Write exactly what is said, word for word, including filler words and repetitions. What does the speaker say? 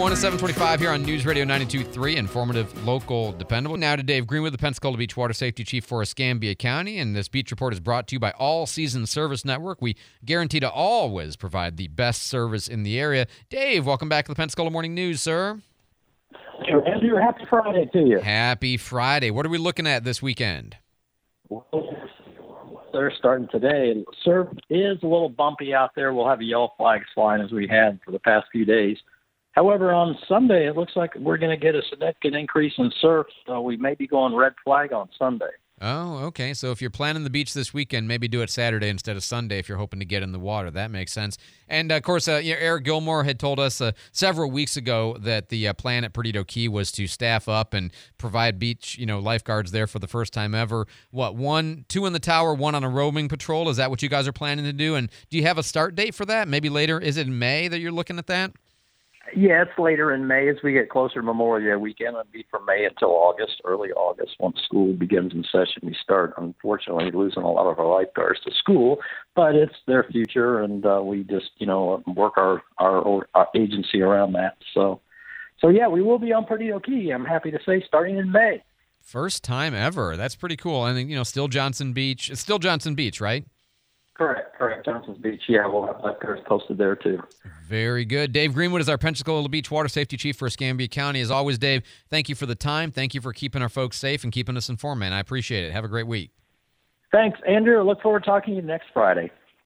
one to seven twenty-five here on News Radio ninety-two point three, informative, local, dependable. Now to Dave Greenwood, the Pensacola Beach Water Safety Chief for Escambia County, and this Beach Report is brought to you by All Season Service Network. We guarantee to always provide the best service in the area. Dave, welcome back to the Pensacola Morning News, sir. Andrew, happy Friday to you. Happy Friday. What are we looking at this weekend? They're starting today, and surf is a little bumpy out there. We'll have yellow flags flying as we had for the past few days. However, on Sunday, it looks like we're going to get a significant increase in surf, so we may be going red flag on Sunday. Oh, okay. So if you're planning the beach this weekend, maybe do it Saturday instead of Sunday if you're hoping to get in the water. That makes sense. And, uh, of course, uh, you know, Eric Gilmore had told us uh, several weeks ago that the uh, plan at Perdido Key was to staff up and provide beach, you know, lifeguards there for the first time ever. What, one, two in the tower, one on a roaming patrol? Is that what you guys are planning to do? And do you have a start date for that? Maybe later? Is it in May that you're looking at that? Yeah, it's later in May as we get closer to Memorial Day weekend. It'll be from May until August, early August. Once school begins in session, we start, unfortunately, losing a lot of our lifeguards to school, but it's their future, and uh, we just, you know, work our, our, our agency around that. So, so yeah, we will be on Perdido Key, I'm happy to say, starting in May. First time ever. That's pretty cool. And, you know, still Johnson Beach. It's still Johnson Beach, right? Correct, correct. Johnson's Beach, yeah, we'll have lifeguards posted there, too. Very good. Dave Greenwood is our Pensacola Beach Water Safety Chief for Escambia County. As always, Dave, thank you for the time. Thank you for keeping our folks safe and keeping us informed, man. I appreciate it. Have a great week. Thanks, Andrew. I look forward to talking to you next Friday.